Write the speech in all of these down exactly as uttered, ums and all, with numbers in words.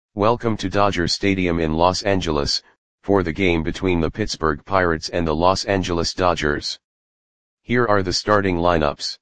Welcome to Dodger Stadium in Los Angeles, for the game between the Pittsburgh Pirates and the Los Angeles Dodgers. Here are the starting lineups.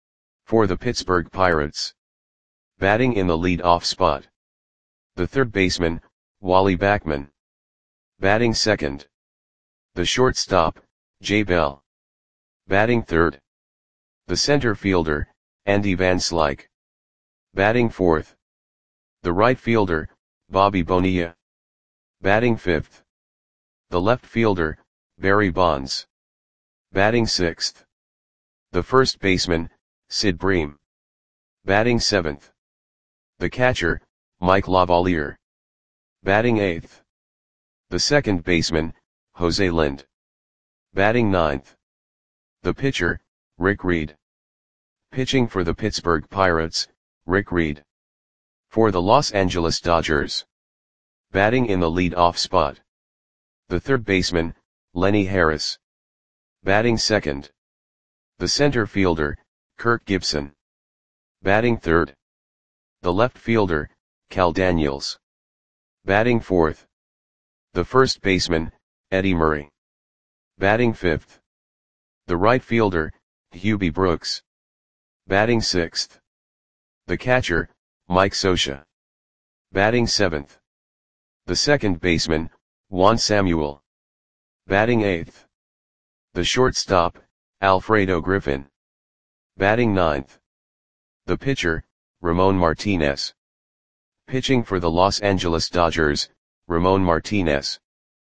For the Pittsburgh Pirates. Batting in the lead-off spot. The third baseman, Wally Backman. Batting second. The shortstop, Jay Bell. Batting third. The center fielder, Andy Van Slyke. Batting fourth. The right fielder, Bobby Bonilla. Batting fifth. The left fielder, Barry Bonds. Batting sixth. The first baseman, Sid Bream. Batting seventh. The catcher, Mike Lavalier. Batting eighth. The second baseman, Jose Lind. Batting ninth. The pitcher, Rick Reed. Pitching for the Pittsburgh Pirates, Rick Reed. For the Los Angeles Dodgers. Batting in the lead-off spot. The third baseman, Lenny Harris. Batting second. The center fielder, Kirk Gibson. Batting third. The left fielder, Cal Daniels. Batting fourth. The first baseman, Eddie Murray. Batting fifth. The right fielder, Hubie Brooks. Batting sixth. The catcher, Mike Scioscia. Batting seventh. The second baseman, Juan Samuel. Batting eighth. The shortstop, Alfredo Griffin. Batting ninth. The pitcher, Ramon Martinez. Pitching for the Los Angeles Dodgers, Ramon Martinez.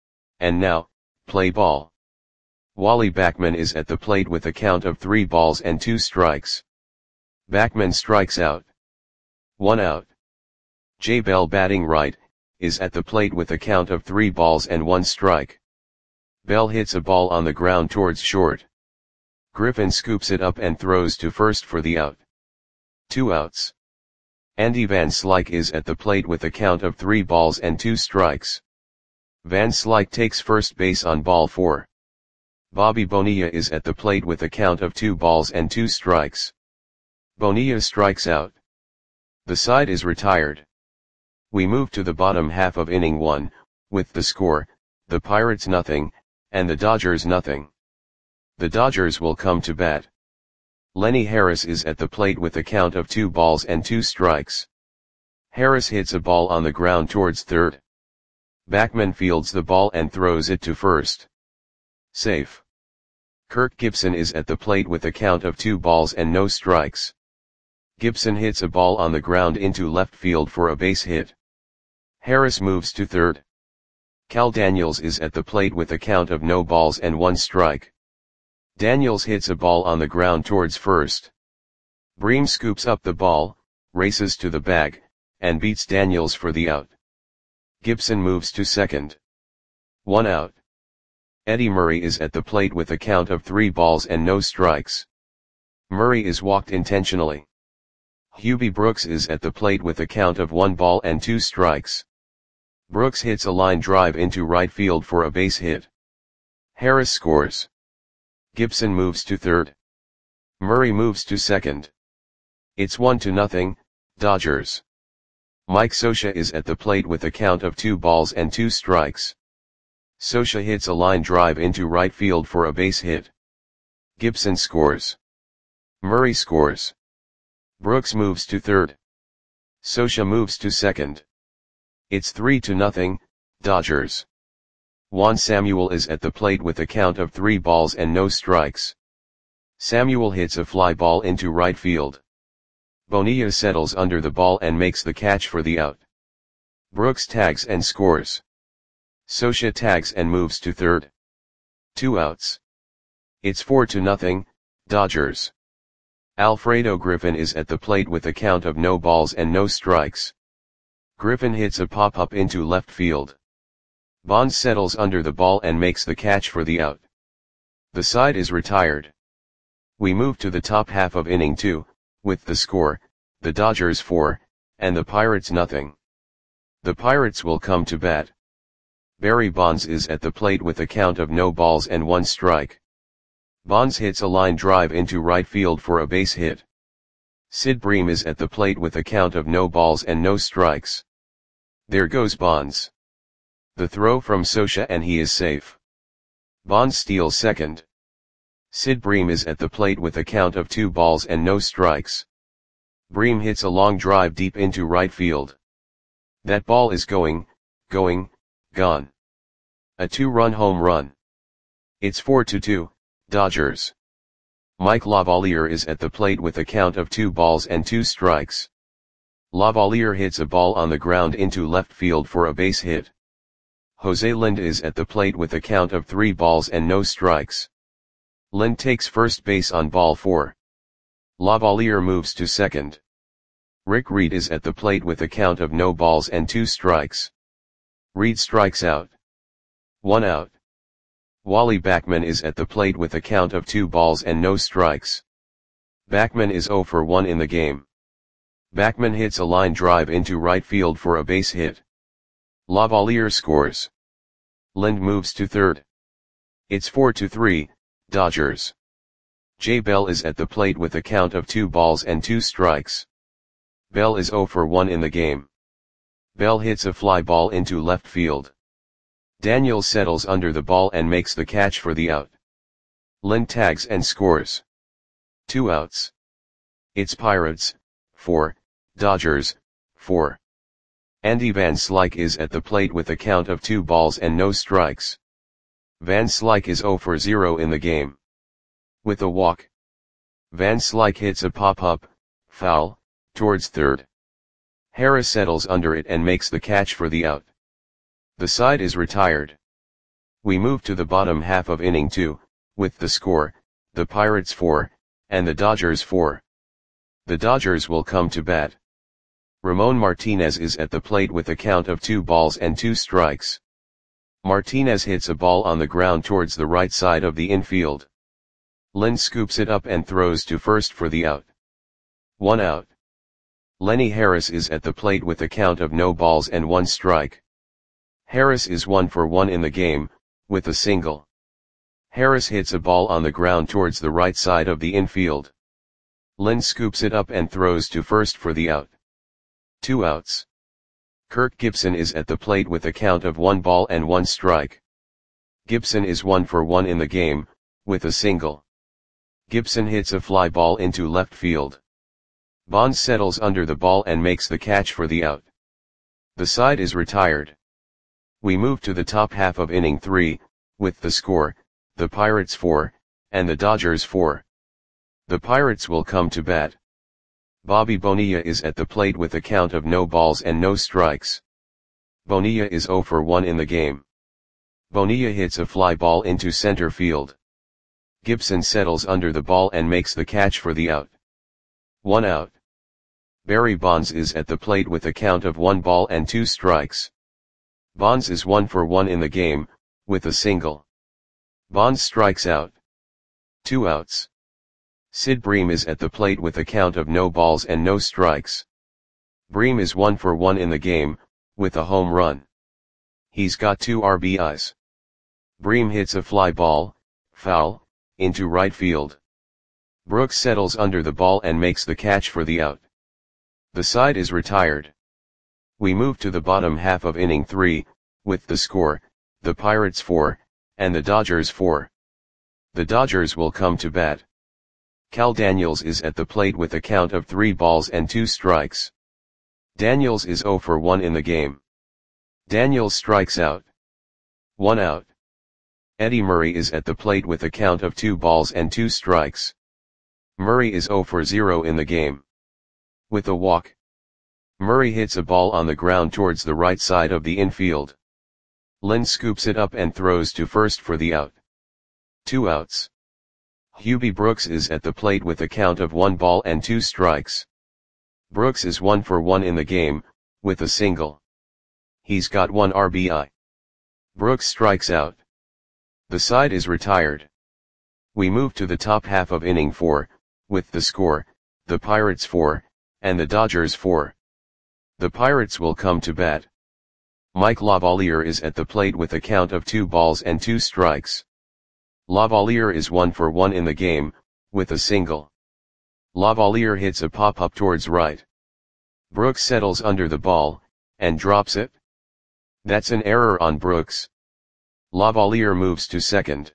And now, play ball. Wally Backman is at the plate with a count of three balls and two strikes. Backman strikes out. One out. Jay Bell, batting right, is at the plate with a count of three balls and one strike. Bell hits a ball on the ground towards short. Griffin scoops it up and throws to first for the out. Two outs. Andy Van Slyke is at the plate with a count of three balls and two strikes. Van Slyke takes first base on ball four. Bobby Bonilla is at the plate with a count of two balls and two strikes. Bonilla strikes out. The side is retired. We move to the bottom half of inning one, with the score, the Pirates nothing, and the Dodgers nothing. The Dodgers will come to bat. Lenny Harris is at the plate with a count of two balls and two strikes. Harris hits a ball on the ground towards third. Backman fields the ball and throws it to first. Safe. Kirk Gibson is at the plate with a count of two balls and no strikes. Gibson hits a ball on the ground into left field for a base hit. Harris moves to third. Cal Daniels is at the plate with a count of no balls and one strike. Daniels hits a ball on the ground towards first. Bream scoops up the ball, races to the bag, and beats Daniels for the out. Gibson moves to second. One out. Eddie Murray is at the plate with a count of three balls and no strikes. Murray is walked intentionally. Hubie Brooks is at the plate with a count of one ball and two strikes. Brooks hits a line drive into right field for a base hit. Harris scores. Gibson moves to third. Murray moves to second. It's one to nothing, Dodgers. Mike Scioscia is at the plate with a count of two balls and two strikes. Scioscia hits a line drive into right field for a base hit. Gibson scores. Murray scores. Brooks moves to third. Scioscia moves to second. It's three to nothing, Dodgers. Juan Samuel is at the plate with a count of three balls and no strikes. Samuel hits a fly ball into right field. Bonilla settles under the ball and makes the catch for the out. Brooks tags and scores. Scioscia tags and moves to third. Two outs. It's four to nothing, Dodgers. Alfredo Griffin is at the plate with a count of no balls and no strikes. Griffin hits a pop-up into left field. Bonds settles under the ball and makes the catch for the out. The side is retired. We move to the top half of inning two, with the score, the Dodgers four, and the Pirates nothing. The Pirates will come to bat. Barry Bonds is at the plate with a count of no balls and one strike. Bonds hits a line drive into right field for a base hit. Sid Bream is at the plate with a count of no balls and no strikes. There goes Bonds. The throw from Socha and he is safe. Bonds steals second. Sid Bream is at the plate with a count of two balls and no strikes. Bream hits a long drive deep into right field. That ball is going, going, gone. A two-run home run. It's four to two, Dodgers. Mike Lavalier is at the plate with a count of two balls and two strikes. Lavalier hits a ball on the ground into left field for a base hit. Jose Lind is at the plate with a count of three balls and no strikes. Lind takes first base on ball four. Lavalier moves to second. Rick Reed is at the plate with a count of no balls and two strikes. Reed strikes out. One out. Wally Backman is at the plate with a count of two balls and no strikes. Backman is zero for one in the game. Backman hits a line drive into right field for a base hit. Lavalier scores. Lind moves to third. It's four to three, Dodgers. Jay Bell is at the plate with a count of two balls and two strikes. Bell is zero for one in the game. Bell hits a fly ball into left field. Daniels settles under the ball and makes the catch for the out. Lind tags and scores. Two outs. It's Pirates, four, Dodgers, four. Andy Van Slyke is at the plate with a count of two balls and no strikes. Van Slyke is zero for zero in the game. With a walk. Van Slyke hits a pop-up, foul, towards third. Harris settles under it and makes the catch for the out. The side is retired. We move to the bottom half of inning two, with the score, the Pirates four, and the Dodgers four. The Dodgers will come to bat. Ramon Martinez is at the plate with a count of two balls and two strikes. Martinez hits a ball on the ground towards the right side of the infield. Lind scoops it up and throws to first for the out. One out. Lenny Harris is at the plate with a count of no balls and one strike. Harris is one for one in the game, with a single. Harris hits a ball on the ground towards the right side of the infield. Lind scoops it up and throws to first for the out. Two outs. Kirk Gibson is at the plate with a count of one ball and one strike. Gibson is one for one in the game, with a single. Gibson hits a fly ball into left field. Bonds settles under the ball and makes the catch for the out. The side is retired. We move to the top half of inning three, with the score, the Pirates four, and the Dodgers four. The Pirates will come to bat. Bobby Bonilla is at the plate with a count of no balls and no strikes. Bonilla is zero for one in the game. Bonilla hits a fly ball into center field. Gibson settles under the ball and makes the catch for the out. One out. Barry Bonds is at the plate with a count of one ball and two strikes. Bonds is one for one in the game, with a single. Bonds strikes out. Two outs. Sid Bream is at the plate with a count of no balls and no strikes. Bream is one for one in the game, with a home run. He's got two R B Is. Bream hits a fly ball, foul, into right field. Brooks settles under the ball and makes the catch for the out. The side is retired. We move to the bottom half of inning three, with the score, the Pirates four, and the Dodgers four. The Dodgers will come to bat. Cal Daniels is at the plate with a count of three balls and two strikes. Daniels is zero for one in the game. Daniels strikes out. One out. Eddie Murray is at the plate with a count of two balls and two strikes. Murray is zero for zero in the game. With a walk. Murray hits a ball on the ground towards the right side of the infield. Lind scoops it up and throws to first for the out. Two outs. Hubie Brooks is at the plate with a count of one ball and two strikes. Brooks is one for one in the game, with a single. He's got one R B I. Brooks strikes out. The side is retired. We move to the top half of inning four, with the score, the Pirates four, and the Dodgers four. The Pirates will come to bat. Mike Lavalier is at the plate with a count of two balls and two strikes. Lavalier is one for one in the game, with a single. Lavalier hits a pop-up towards right. Brooks settles under the ball, and drops it. That's an error on Brooks. Lavalier moves to second.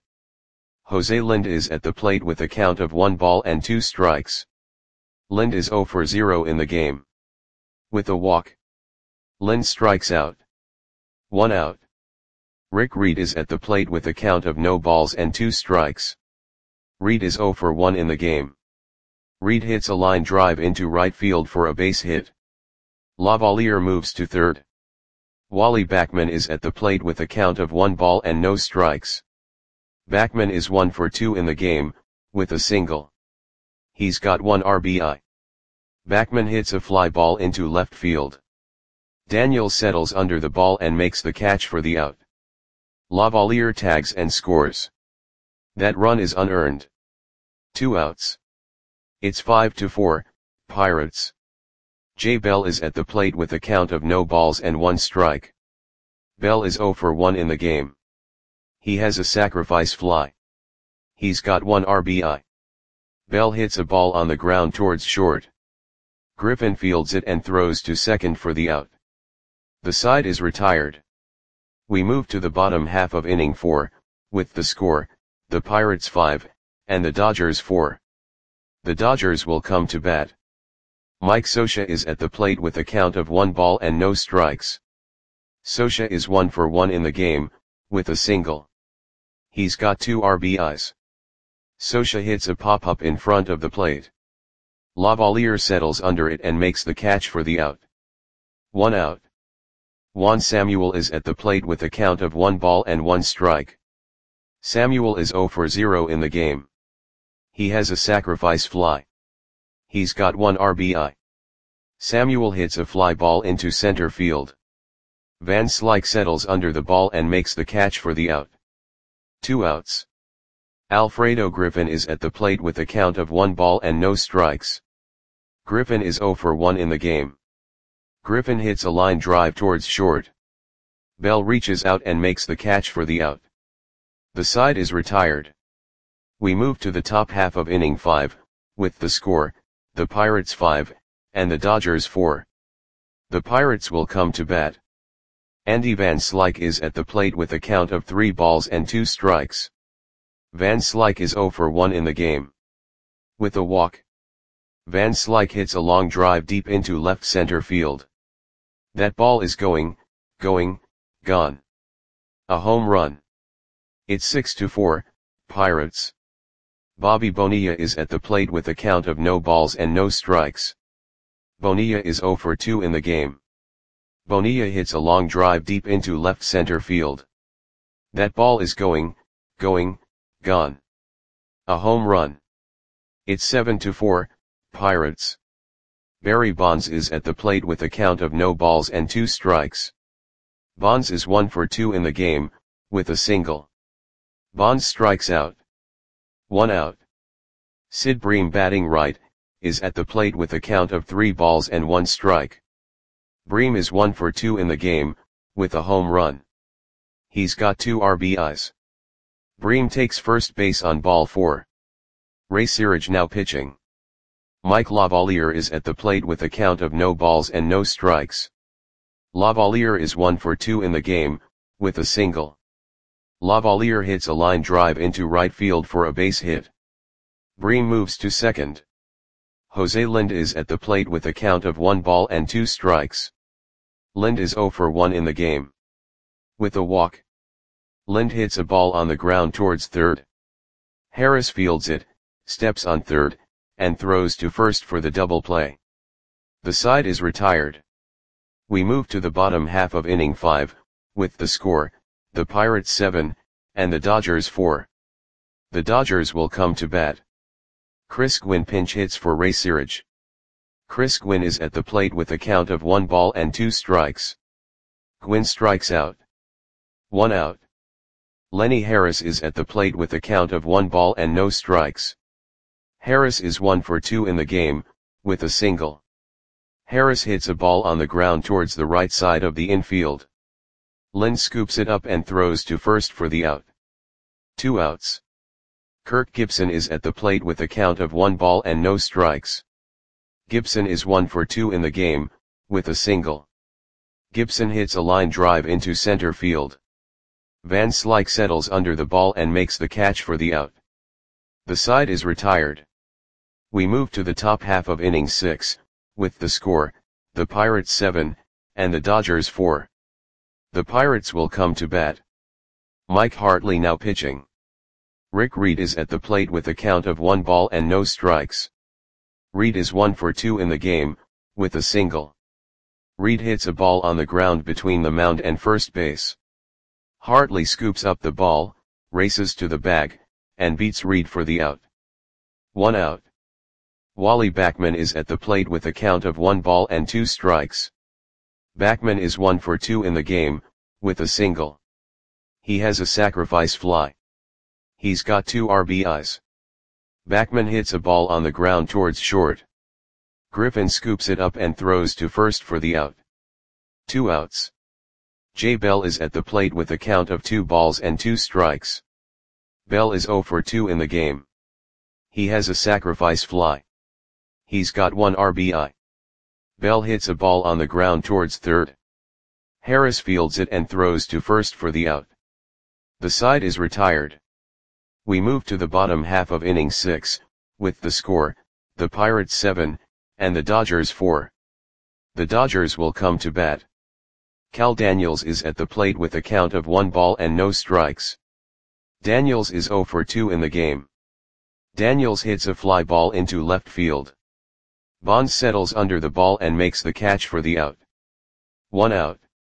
Jose Lind is at the plate with a count of one ball and two strikes. Lind is zero for zero in the game. With a walk, Lind strikes out. One out. Rick Reed is at the plate with a count of no balls and two strikes. Reed is zero for one in the game. Reed hits a line drive into right field for a base hit. Lavalier moves to third. Wally Backman is at the plate with a count of one ball and no strikes. Backman is one for two in the game, with a single. He's got one R B I. Backman hits a fly ball into left field. Daniel settles under the ball and makes the catch for the out. Lavalier tags and scores. That run is unearned. Two outs. It's five to four, Pirates. Jay Bell is at the plate with a count of no balls and one strike. Bell is zero for one in the game. He has a sacrifice fly. He's got one R B I. Bell hits a ball on the ground towards short. Griffin fields it and throws to second for the out. The side is retired. We move to the bottom half of inning four, with the score, the Pirates five, and the Dodgers four. The Dodgers will come to bat. Mike Scioscia is at the plate with a count of one ball and no strikes. Scioscia is one for one in the game, with a single. He's got two R B Is. Scioscia hits a pop-up in front of the plate. Lavalier settles under it and makes the catch for the out. One out. Juan Samuel is at the plate with a count of one ball and one strike. Samuel is zero for zero in the game. He has a sacrifice fly. He's got one R B I. Samuel hits a fly ball into center field. Van Slyke settles under the ball and makes the catch for the out. Two outs. Alfredo Griffin is at the plate with a count of one ball and no strikes. Griffin is zero for one in the game. Griffin hits a line drive towards short. Bell reaches out and makes the catch for the out. The side is retired. We move to the top half of inning five, with the score, the Pirates five, and the Dodgers four. The Pirates will come to bat. Andy Van Slyke is at the plate with a count of three balls and two strikes. Van Slyke is zero for one in the game. With a walk, Van Slyke hits a long drive deep into left center field. That ball is going, going, gone. A home run. It's six to four, Pirates. Bobby Bonilla is at the plate with a count of no balls and no strikes. Bonilla is zero for two in the game. Bonilla hits a long drive deep into left center field. That ball is going, going, gone. A home run. It's seven to four, Pirates. Barry Bonds is at the plate with a count of no balls and two strikes. Bonds is one for two in the game, with a single. Bonds strikes out. One out. Sid Bream, batting right, is at the plate with a count of three balls and one strike. Bream is one for two in the game, with a home run. He's got two R B Is. Bream takes first base on ball four. Ray Searage now pitching. Mike Lavalier is at the plate with a count of no balls and no strikes. Lavalier is one for two in the game, with a single. Lavalier hits a line drive into right field for a base hit. Bream moves to second. Jose Lind is at the plate with a count of one ball and two strikes. Lind is zero for one in the game. With a walk, Lind hits a ball on the ground towards third. Harris fields it, steps on third, and throws to first for the double play. The side is retired. We move to the bottom half of inning five, with the score, the Pirates seven, and the Dodgers four. The Dodgers will come to bat. Chris Gwynn pinch hits for Ray Searage. Chris Gwynn is at the plate with a count of one ball and two strikes. Gwynn strikes out. One out. Lenny Harris is at the plate with a count of one ball and no strikes. Harris is one for two in the game, with a single. Harris hits a ball on the ground towards the right side of the infield. Lind scoops it up and throws to first for the out. Two outs. Kirk Gibson is at the plate with a count of one ball and no strikes. Gibson is one for two in the game, with a single. Gibson hits a line drive into center field. Van Slyke settles under the ball and makes the catch for the out. The side is retired. We move to the top half of inning six, with the score, the Pirates seven, and the Dodgers four. The Pirates will come to bat. Mike Hartley now pitching. Rick Reed is at the plate with a count of one ball and no strikes. Reed is one for two in the game, with a single. Reed hits a ball on the ground between the mound and first base. Hartley scoops up the ball, races to the bag, and beats Reed for the out. One out. Wally Backman is at the plate with a count of one ball and two strikes. Backman is one for two in the game, with a single. He has a sacrifice fly. He's got two R B Is. Backman hits a ball on the ground towards short. Griffin scoops it up and throws to first for the out. Two outs. Jay Bell is at the plate with a count of two balls and two strikes. Bell is zero for two in the game. He has a sacrifice fly. He's got one R B I. Bell hits a ball on the ground towards third. Harris fields it and throws to first for the out. The side is retired. We move to the bottom half of inning six, with the score, the Pirates seven, and the Dodgers four. The Dodgers will come to bat. Cal Daniels is at the plate with a count of one ball and no strikes. Daniels is zero for two in the game. Daniels hits a fly ball into left field. Bonds settles under the ball and makes the catch for the out. One out.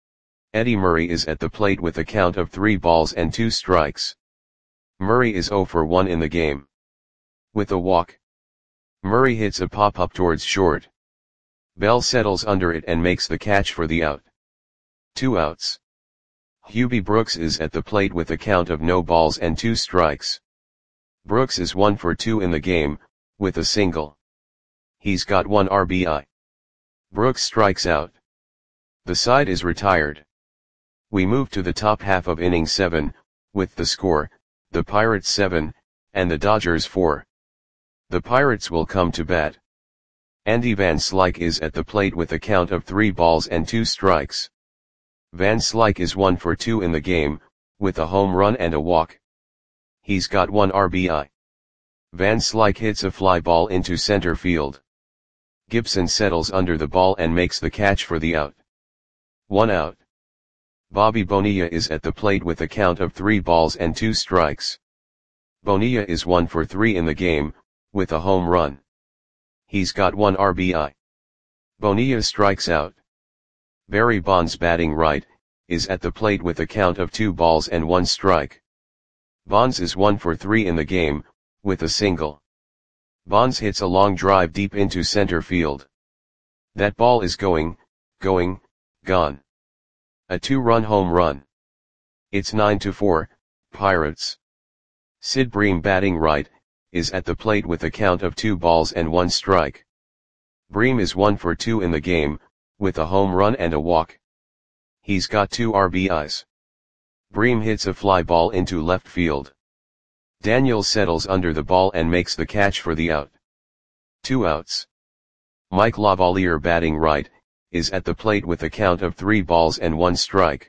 Eddie Murray is at the plate with a count of three balls and two strikes. Murray is zero for one in the game. With a walk. Murray hits a pop-up towards short. Bell settles under it and makes the catch for the out. Two outs. Hubie Brooks is at the plate with a count of no balls and two strikes. Brooks is one for two in the game, with a single. He's got one R B I. Brooks strikes out. The side is retired. We move to the top half of inning seven, with the score, the Pirates seven, and the Dodgers four. The Pirates will come to bat. Andy Van Slyke is at the plate with a count of three balls and two strikes. Van Slyke is one for two in the game, with a home run and a walk. He's got one R B I. Van Slyke hits a fly ball into center field. Gibson settles under the ball and makes the catch for the out. One out. Bobby Bonilla is at the plate with a count of three balls and two strikes. Bonilla is one for three in the game, with a home run. He's got one R B I. Bonilla strikes out. Barry Bonds, batting right, is at the plate with a count of two balls and one strike. Bonds is one for three in the game, with a single. Bonds hits a long drive deep into center field. That ball is going, going, gone. A two-run home run. It's nine to four, Pirates. Sid Bream, batting right, is at the plate with a count of two balls and one strike. Bream is one for two in the game, with a home run and a walk. He's got two R B Is. Bream hits a fly ball into left field. Daniels settles under the ball and makes the catch for the out. Two outs. Mike Lavalier, batting right, is at the plate with a count of three balls and one strike.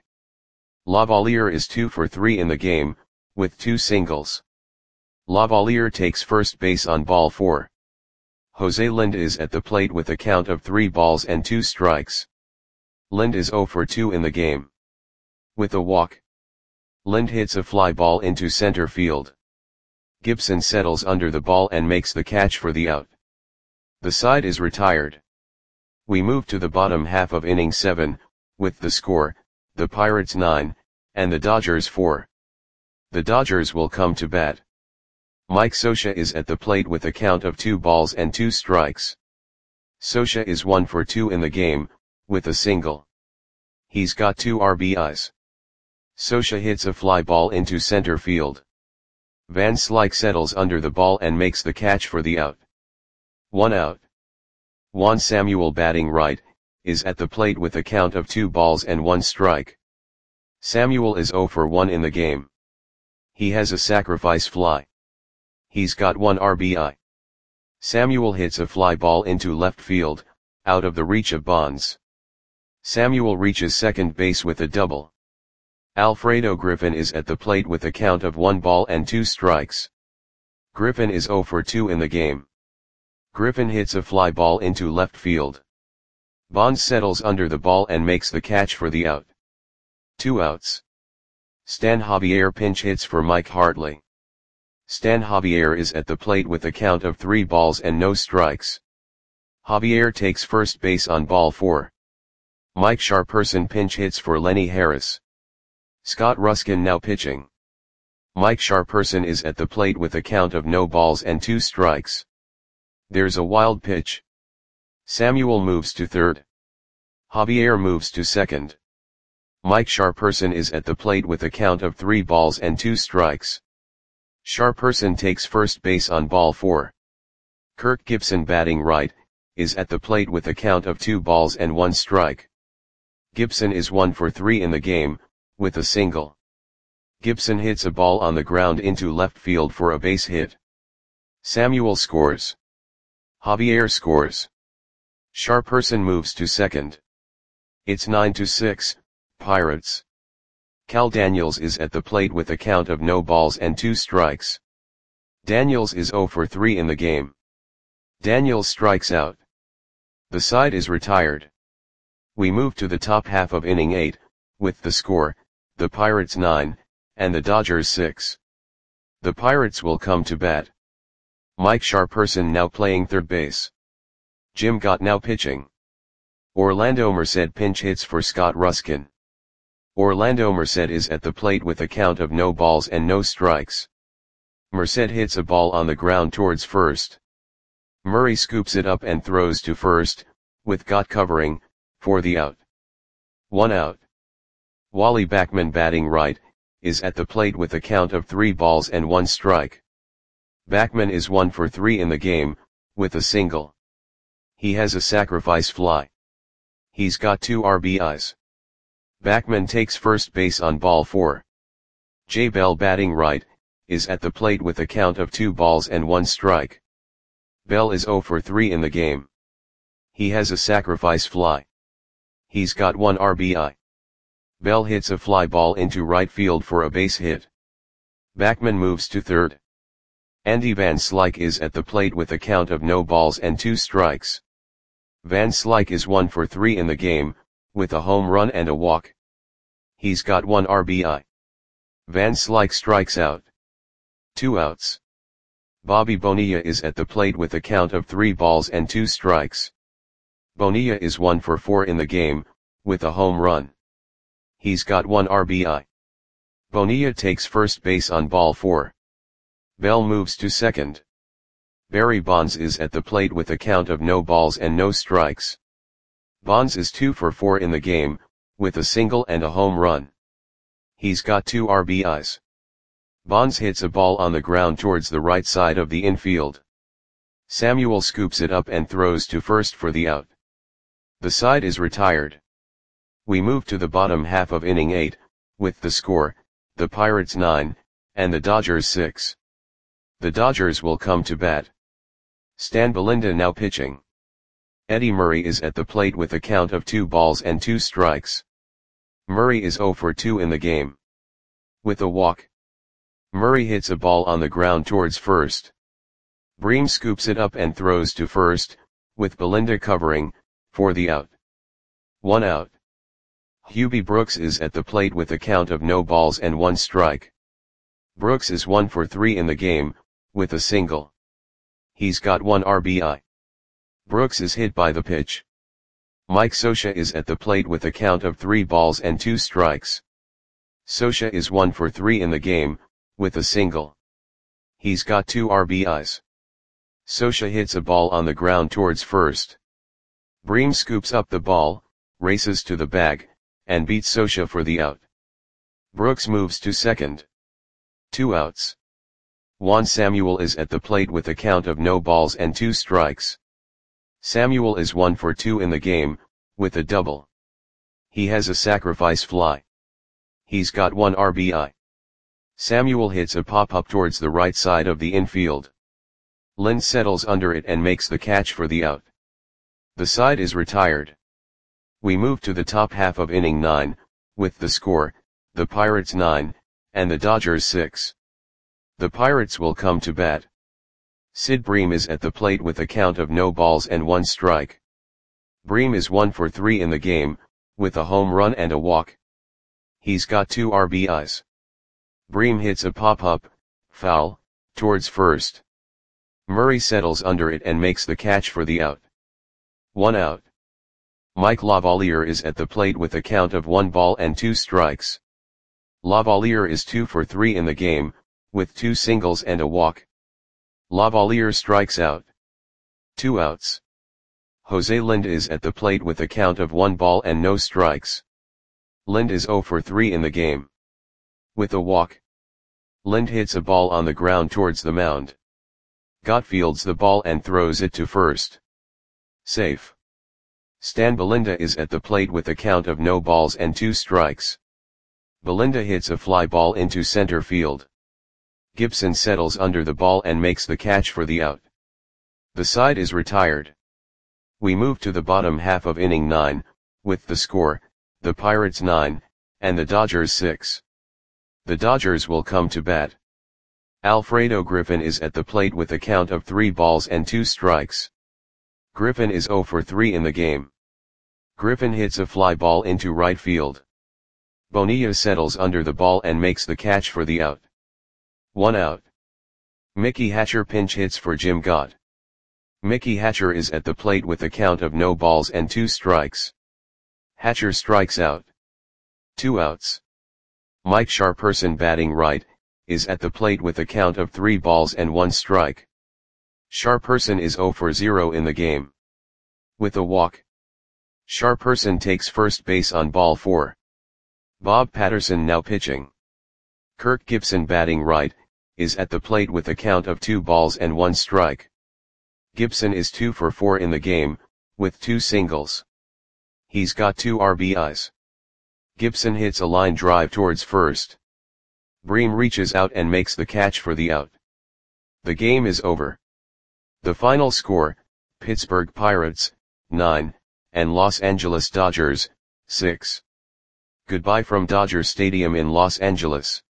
Lavalier is two for three in the game, with two singles. Lavalier takes first base on ball four. Jose Lind is at the plate with a count of three balls and two strikes. Lind is zero for two in the game. With a walk. Lind hits a fly ball into center field. Gibson settles under the ball and makes the catch for the out. The side is retired. We move to the bottom half of inning seven, with the score, the Pirates nine, and the Dodgers four. The Dodgers will come to bat. Mike Scioscia is at the plate with a count of two balls and two strikes. Scioscia is one for two in the game, with a single. He's got two R B Is. Scioscia hits a fly ball into center field. Van Slyke settles under the ball and makes the catch for the out. One out. Juan Samuel, batting right, is at the plate with a count of two balls and one strike. Samuel is zero for one in the game. He has a sacrifice fly. He's got one R B I. Samuel hits a fly ball into left field, out of the reach of Bonds. Samuel reaches second base with a double. Alfredo Griffin is at the plate with a count of one ball and two strikes. Griffin is zero for two in the game. Griffin hits a fly ball into left field. Bonds settles under the ball and makes the catch for the out. Two outs. Stan Javier pinch hits for Mike Hartley. Stan Javier is at the plate with a count of three balls and no strikes. Javier takes first base on ball four. Mike Sharperson pinch hits for Lenny Harris. Scott Ruskin now pitching. Mike Sharperson is at the plate with a count of no balls and two strikes. There's a wild pitch. Samuel moves to third. Javier moves to second. Mike Sharperson is at the plate with a count of three balls and two strikes. Sharperson takes first base on ball four. Kirk Gibson batting right, is at the plate with a count of two balls and one strike. Gibson is one for three in the game, with a single. Gibson hits a ball on the ground into left field for a base hit. Samuel scores. Javier scores. Sharperson moves to second. It's nine to six, Pirates. Cal Daniels is at the plate with a count of no balls and two strikes. Daniels is zero for three in the game. Daniels strikes out. The side is retired. We move to the top half of inning eight, with the score, the Pirates nine, and the Dodgers six. The Pirates will come to bat. Mike Sharperson now playing third base. Jim Gott now pitching. Orlando Merced pinch hits for Scott Ruskin. Orlando Merced is at the plate with a count of no balls and no strikes. Merced hits a ball on the ground towards first. Murray scoops it up and throws to first, with Gott covering, for the out. One out. Wally Backman batting right, is at the plate with a count of three balls and one strike. Backman is one for three in the game, with a single. He has a sacrifice fly. He's got two R B Is. Backman takes first base on ball four. Jay Bell batting right, is at the plate with a count of two balls and one strike. Bell is zero for three in the game. He has a sacrifice fly. He's got one R B I. Bell hits a fly ball into right field for a base hit. Backman moves to third. Andy Van Slyke is at the plate with a count of no balls and two strikes. Van Slyke is one for three in the game, with a home run and a walk. He's got one R B I. Van Slyke strikes out. Two outs. Bobby Bonilla is at the plate with a count of three balls and two strikes. Bonilla is one for four in the game, with a home run. He's got one R B I. Bonilla takes first base on ball four. Bell moves to second. Barry Bonds is at the plate with a count of no balls and no strikes. Bonds is two for four in the game, with a single and a home run. He's got two R B Is. Bonds hits a ball on the ground towards the right side of the infield. Samuel scoops it up and throws to first for the out. The side is retired. We move to the bottom half of inning eight, with the score, the Pirates nine, and the Dodgers six. The Dodgers will come to bat. Stan Belinda now pitching. Eddie Murray is at the plate with a count of two balls and two strikes. Murray is zero for two in the game. With a walk. Murray hits a ball on the ground towards first. Bream scoops it up and throws to first, with Belinda covering, for the out. One out. Hubie Brooks is at the plate with a count of no balls and one strike. Brooks is one for three in the game, with a single. He's got one R B I. Brooks is hit by the pitch. Mike Scioscia is at the plate with a count of three balls and two strikes. Scioscia is one for three in the game, with a single. He's got two R B Is. Scioscia hits a ball on the ground towards first. Bream scoops up the ball, races to the bag, and beats Scioscia for the out. Brooks moves to second. Two outs. Juan Samuel is at the plate with a count of no balls and two strikes. Samuel is one for two in the game, with a double. He has a sacrifice fly. He's got one R B I. Samuel hits a pop-up towards the right side of the infield. Lynn settles under it and makes the catch for the out. The side is retired. We move to the top half of inning nine, with the score, the Pirates nine, and the Dodgers six. The Pirates will come to bat. Sid Bream is at the plate with a count of no balls and one strike. Bream is one for three in the game, with a home run and a walk. He's got two R B Is. Bream hits a pop-up, foul, towards first. Murray settles under it and makes the catch for the out. One out. Mike Lavalier is at the plate with a count of one ball and two strikes. Lavalier is two for three in the game, with two singles and a walk. Lavalier strikes out. Two outs. Jose Lind is at the plate with a count of one ball and no strikes. Lind is zero for three in the game. With a walk. Lind hits a ball on the ground towards the mound. Gott fields the ball and throws it to first. Safe. Stan Belinda is at the plate with a count of no balls and two strikes. Belinda hits a fly ball into center field. Gibson settles under the ball and makes the catch for the out. The side is retired. We move to the bottom half of inning nine, with the score, the Pirates nine, and the Dodgers six. The Dodgers will come to bat. Alfredo Griffin is at the plate with a count of three balls and two strikes. Griffin is zero for three in the game. Griffin hits a fly ball into right field. Bonilla settles under the ball and makes the catch for the out. One out. Mickey Hatcher pinch hits for Jim Gott. Mickey Hatcher is at the plate with a count of no balls and two strikes. Hatcher strikes out. Two outs. Mike Sharperson, batting right, is at the plate with a count of three balls and one strike. Sharperson is zero for zero in the game. With a walk. Sharperson takes first base on ball four. Bob Patterson now pitching. Kirk Gibson, batting right, is at the plate with a count of two balls and one strike. Gibson is two for four in the game, with two singles. He's got two R B Is. Gibson hits a line drive towards first. Bream reaches out and makes the catch for the out. The game is over. The final score, Pittsburgh Pirates, nine, and Los Angeles Dodgers, six. Goodbye from Dodger Stadium in Los Angeles.